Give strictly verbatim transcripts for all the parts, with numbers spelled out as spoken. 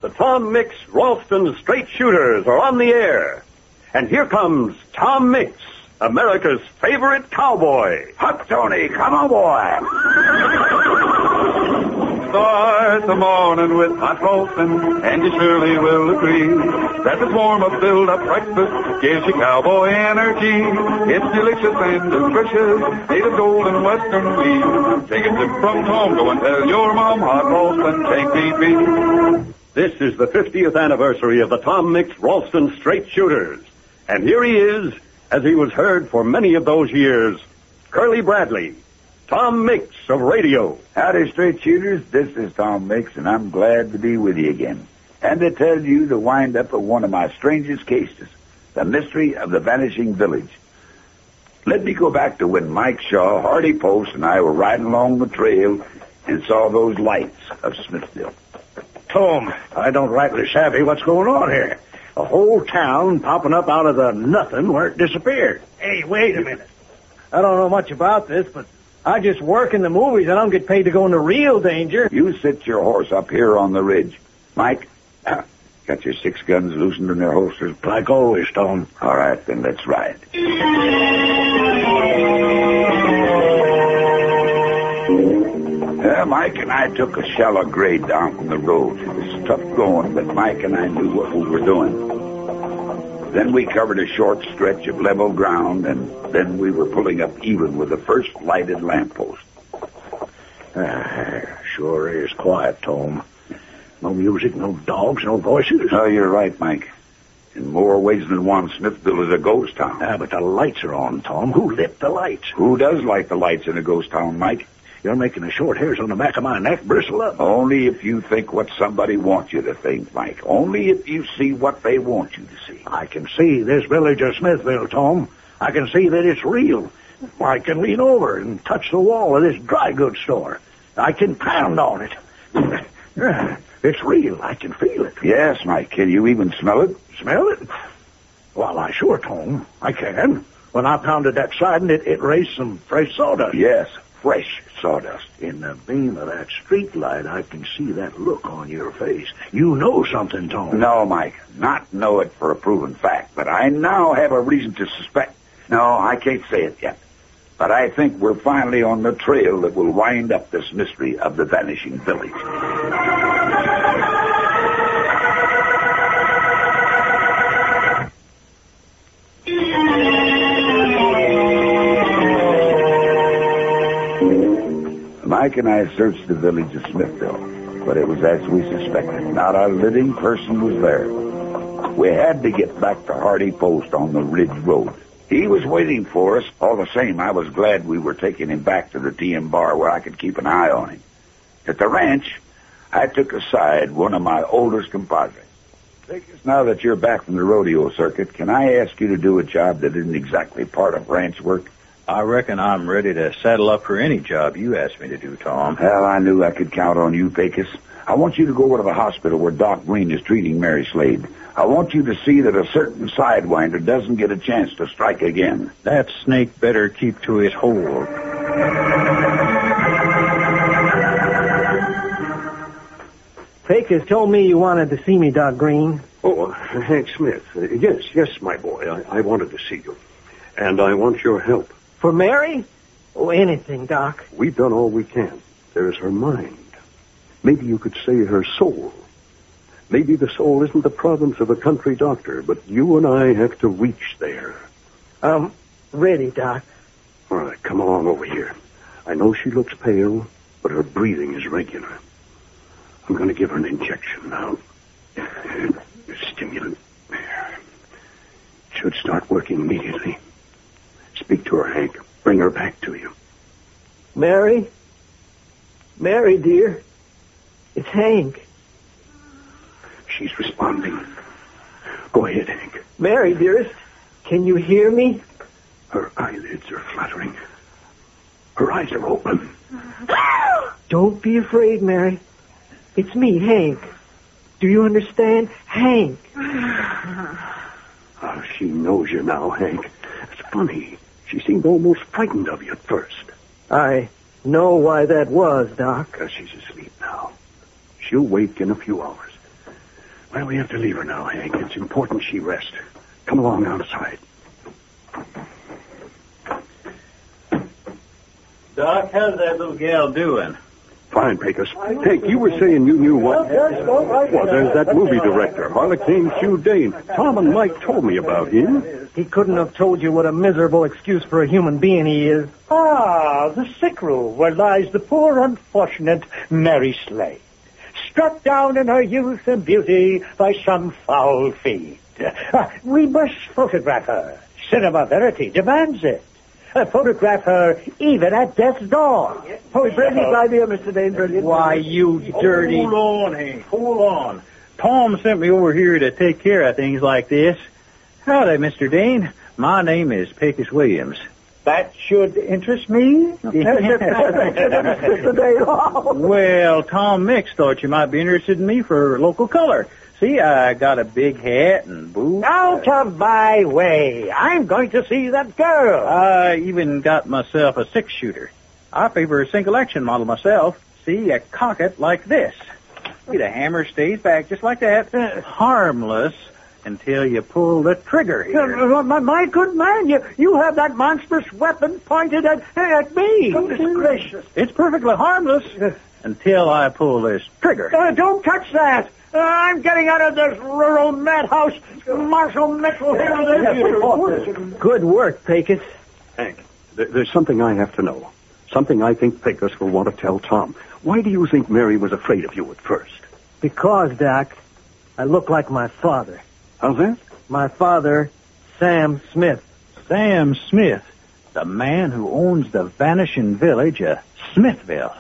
The Tom Mix Ralston Straight Shooters are on the air. And here comes Tom Mix, America's favorite cowboy. Huck Tony, come on, boy. Start the morning with hot roasting, and you surely will agree that this warm-up build-up breakfast gives you cowboy energy. It's delicious and nutritious, made of golden western wheat. Take a tip from Tom, go and tell your mom hot roasting can't be beat. This is the fiftieth anniversary of the Tom Mix Ralston Straight Shooters. And here he is, as he was heard for many of those years, Curly Bradley, Tom Mix of radio. Howdy, straight shooters. This is Tom Mix, and I'm glad to be with you again. And to tell you the wind-up of one of my strangest cases, the mystery of the vanishing village. Let me go back to when Mike Shaw, Hardy Post, and I were riding along the trail and saw those lights of Smithville. Tom, I don't rightly savvy what's going on here. A whole town popping up out of the nothing where it disappeared. Hey, wait a minute. I don't know much about this, but I just work in the movies. I don't get paid to go into real danger. You sit your horse up here on the ridge. Mike, uh, got your six guns loosened in their holsters? Like always, Tom. All right, then let's ride. Uh, Mike and I took a shallow grade down from the road. It was tough going, but Mike and I knew what we were doing. Then we covered a short stretch of level ground, and then we were pulling up even with the first lighted lamppost. Uh, sure is quiet, Tom. No music, no dogs, no voices. Oh, you're right, Mike. In more ways than one, Smithville is a ghost town. Ah, but the lights are on, Tom. Who lit the lights? Who does light the lights in a ghost town, Mike? You're making the short hairs on the back of my neck bristle up. Only if you think what somebody wants you to think, Mike. Only if you see what they want you to see. I can see this village of Smithville, Tom. I can see that it's real. I can lean over and touch the wall of this dry goods store. I can pound on it. Yeah, it's real. I can feel it. Yes, Mike. Can you even smell it? Smell it? Well, I sure, Tom. I can. When I pounded that siding, it, it raised some fresh sawdust. Yes, fresh sawdust. In the beam of that street light, I can see that look on your face. You know something, Tom. No, Mike. Not know it for a proven fact, but I now have a reason to suspect. No, I can't say it yet. But I think we're finally on the trail that will wind up this mystery of the vanishing village. Mike and I searched the village of Smithville, but it was as we suspected. Not a living person was there. We had to get back to Hardy Post on the Ridge Road. He was waiting for us. All the same, I was glad we were taking him back to the T M bar where I could keep an eye on him. At the ranch, I took aside one of my oldest compadres. Vickers, now that you're back from the rodeo circuit, can I ask you to do a job that isn't exactly part of ranch work? I reckon I'm ready to saddle up for any job you ask me to do, Tom. Well, I knew I could count on you, Pecos. I want you to go over to the hospital where Doc Green is treating Mary Slade. I want you to see that a certain sidewinder doesn't get a chance to strike again. That snake better keep to his hold. Pecos told me you wanted to see me, Doc Green. Oh, Hank Smith. Uh, yes, yes, my boy. I, I wanted to see you. And I want your help. For Mary? Oh, anything, Doc. We've done all we can. There's her mind. Maybe you could say her soul. Maybe the soul isn't the province of a country doctor, but you and I have to reach there. Um, ready, Doc. All right, come along over here. I know she looks pale, but her breathing is regular. I'm going to give her an injection now. Stimulant. Should start working immediately. Speak to her, Hank. Bring her back to you. Mary? Mary, dear. It's Hank. She's responding. Go ahead, Hank. Mary, dearest, can you hear me? Her eyelids are fluttering. Her eyes are open. Don't be afraid, Mary. It's me, Hank. Do you understand? Hank. Oh, she knows you now, Hank. It's funny. She seemed almost frightened of you at first. I know why that was, Doc. Because she's asleep now. She'll wake in a few hours. Well, we have to leave her now, Hank. It's important she rest. Come along outside. Doc, how's that little gal doing? Fine, Pecos. Hank, you were saying you knew what... Well, there's that movie director, Harlequin Hugh Dane. Tom and Mike told me about him. He couldn't have told you what a miserable excuse for a human being he is. Ah, the sick room where lies the poor unfortunate Mary Slade, struck down in her youth and beauty by some foul fiend. Ah, we must photograph her. Cinema Verity demands it. Uh, photograph her even at death's door. Oh, brilliant idea, Mister Dane, brilliant. Why, you dirty... Hold on, Hank, hold on. Tom sent me over here to take care of things like this. Howdy, Mister Dane. My name is Pecos Williams. That should interest me. Mister Dane. Well, Tom Mix thought you might be interested in me for local color. See, I got a big hat and boots. Out of my way. I'm going to see that girl. I even got myself a six-shooter. I favor a single-action model myself. See, I cock it like this. See, the hammer stays back just like that. Uh, harmless until you pull the trigger here. Uh, my, my good man, you, you have that monstrous weapon pointed at, at me. Goodness gracious. It's perfectly harmless until I pull this trigger. Uh, don't touch that. Uh, I'm getting out of this rural madhouse. Marshal Mitchell here. Good work, Pecos. Hank, th- there's something I have to know. Something I think Pecos will want to tell Tom. Why do you think Mary was afraid of you at first? Because, Doc, I look like my father. How's that? My father, Sam Smith. Sam Smith, the man who owns the vanishing village of Smithville.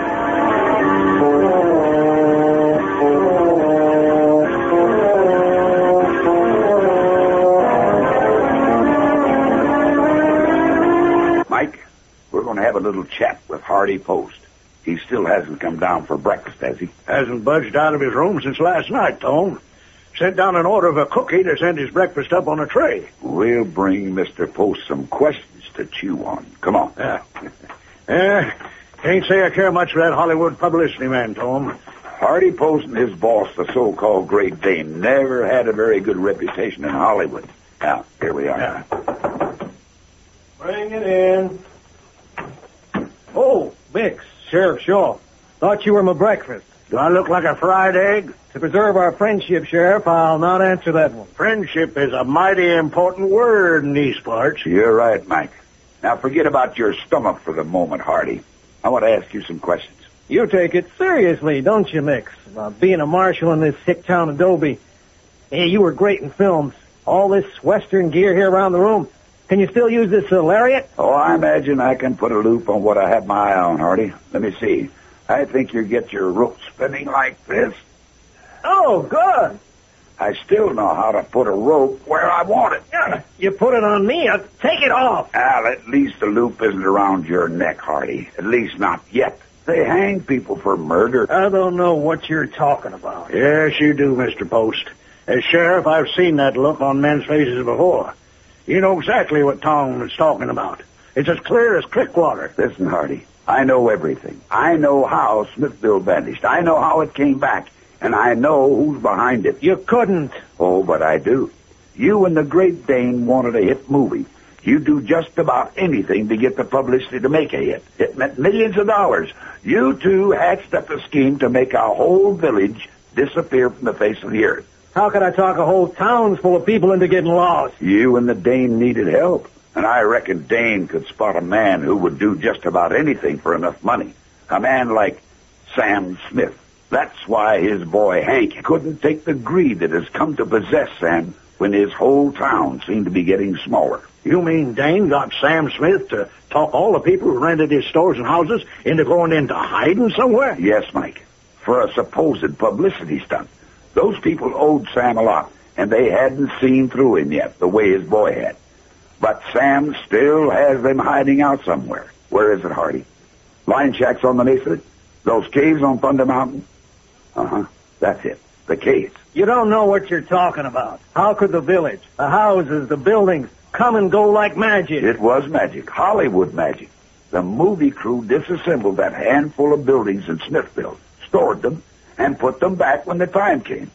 Mike, we're going to have a little chat with Hardy Post. He still hasn't come down for breakfast, has he? Hasn't budged out of his room since last night, Tom. Sent down an order of a cookie to send his breakfast up on a tray. We'll bring Mister Post some questions to chew on. Come on. Yeah. Yeah. Can't say I care much for that Hollywood publicity man, Tom. Hardy Post and his boss, the so-called Great Dane, never had a very good reputation in Hollywood. Now, here we are. Yeah. Bring it in. Oh, Mix, Sheriff Shaw. Thought you were my breakfast. Do I look like a fried egg? To preserve our friendship, Sheriff, I'll not answer that one. Friendship is a mighty important word in these parts. You're right, Mike. Now, forget about your stomach for the moment, Hardy. I want to ask you some questions. You take it seriously, don't you, Mix? About being a marshal in this hick town of Dobie. Hey, you were great in films. All this Western gear here around the room. Can you still use this uh, lariat? Oh, I imagine I can put a loop on what I have my eye on, Hardy. Let me see. I think you get your rope spinning like this. Oh, good. I still know how to put a rope where I want it. You put it on me, I'll take it off. Al, at least the loop isn't around your neck, Hardy. At least not yet. They hang people for murder. I don't know what you're talking about. Yes, you do, Mister Post. As sheriff, I've seen that look on men's faces before. You know exactly what Tom is talking about. It's as clear as creek water. Listen, Hardy, I know everything. I know how Smithville vanished. I know how it came back. And I know who's behind it. You couldn't. Oh, but I do. You and the Great Dane wanted a hit movie. You do just about anything to get the publicity to make a hit. It meant millions of dollars. You two hatched up a scheme to make a whole village disappear from the face of the earth. How could I talk a whole town full of people into getting lost? You and the Dane needed help. And I reckon Dane could spot a man who would do just about anything for enough money. A man like Sam Smith. That's why his boy Hank couldn't take the greed that has come to possess Sam when his whole town seemed to be getting smaller. You mean Dane got Sam Smith to talk all the people who rented his stores and houses into going into hiding somewhere? Yes, Mike. For a supposed publicity stunt. Those people owed Sam a lot, and they hadn't seen through him yet the way his boy had. But Sam still has them hiding out somewhere. Where is it, Hardy? Line shacks on the mesa? Those caves on Thunder Mountain? Uh-huh. That's it. The caves. You don't know what you're talking about. How could the village, the houses, the buildings come and go like magic? It was magic. Hollywood magic. The movie crew disassembled that handful of buildings in Smithville, stored them, and put them back when the time came.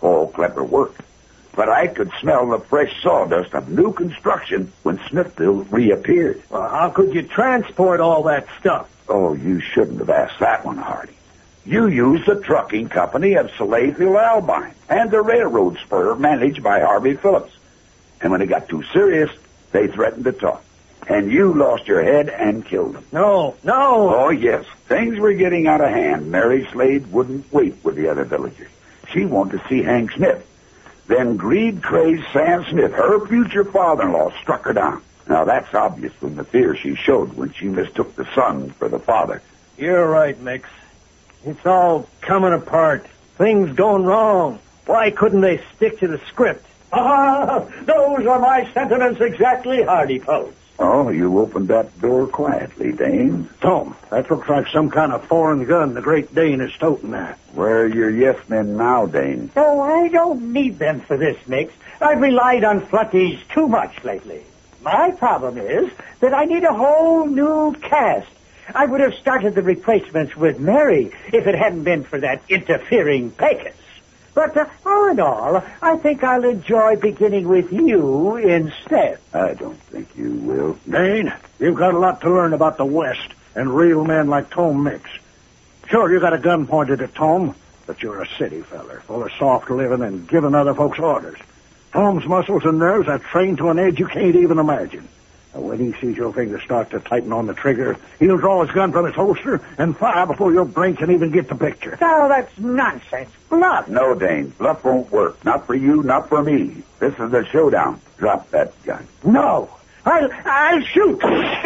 All clever work. But I could smell the fresh sawdust of new construction when Smithville reappeared. Well, how could you transport all that stuff? Oh, you shouldn't have asked that one, Hardy. You used the trucking company of Salayfield Albine and the railroad spur managed by Harvey Phillips. And when it got too serious, they threatened to talk. And you lost your head and killed them. No, no. Oh, yes. Things were getting out of hand. Mary Slade wouldn't wait with the other villagers. She wanted to see Hank Smith. Then greed-crazed Sam Smith, her future father-in-law, struck her down. Now, that's obvious from the fear she showed when she mistook the son for the father. You're right, Mix. It's all coming apart. Things going wrong. Why couldn't they stick to the script? Ah, those are my sentiments exactly, Hardy Post. Oh, you opened that door quietly, Dane. Tom, that looks like some kind of foreign gun the Great Dane is toting there. Where are your yes men now, Dane? Oh, I don't need them for this, Mix. I've relied on flutties too much lately. My problem is that I need a whole new cast. I would have started the replacements with Mary if it hadn't been for that interfering Pecos. But uh, all in all, I think I'll enjoy beginning with you instead. I don't think you will. Dane, you've got a lot to learn about the West and real men like Tom Mix. Sure, you got a gun pointed at Tom, but you're a city feller, full of soft living and giving other folks orders. Tom's muscles and nerves are trained to an edge you can't even imagine. And when he sees your fingers start to tighten on the trigger, he'll draw his gun from his holster and fire before your brain can even get the picture. Oh, that's nonsense. Bluff. No, Dane. Bluff won't work. Not for you, not for me. This is a showdown. Drop that gun. No. I'll, I'll shoot.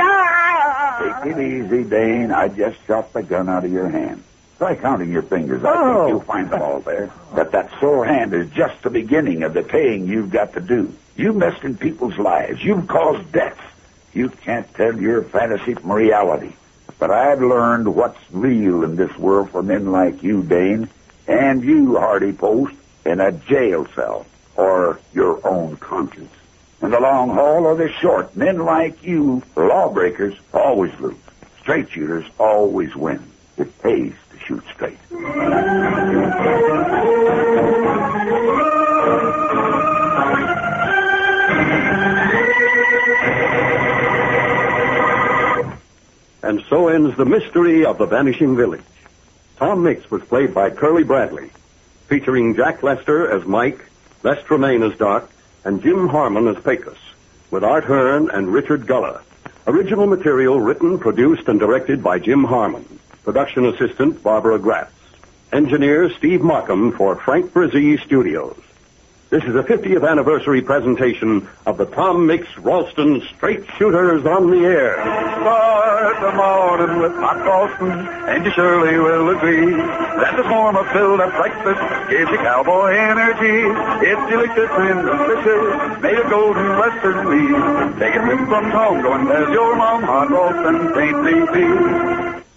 Ah! Take it easy, Dane. I just shot the gun out of your hand. Try counting your fingers. I Oh. think you'll find them all there. But that sore hand is just the beginning of the paying you've got to do. You've messed in people's lives. You've caused deaths. You can't tell your fantasy from reality. But I've learned what's real in this world for men like you, Dane, and you, Hardy Post, in a jail cell or your own conscience. In the long haul or the short, men like you, lawbreakers, always lose. Straight shooters always win. It pays to shoot straight. And so ends the mystery of the vanishing village. Tom Mix was played by Curly Bradley, featuring Jack Lester as Mike, Les Tremaine as Doc, and Jim Harmon as Pecos, with Art Hearn and Richard Gulla. Original material written, produced, and directed by Jim Harmon. Production assistant Barbara Gratz. Engineer Steve Markham for Frank Brzee Studios. This is a fiftieth anniversary presentation of the Tom Mix Ralston Straight Shooters on the Air. Start the morning with hot Ralston, and you surely will agree that this warm up filled up breakfast gives you cowboy energy. It's delicious and nutritious, made of golden western meat. Take a sip from Tom, go and tell your mom hot Ralston ain't easy.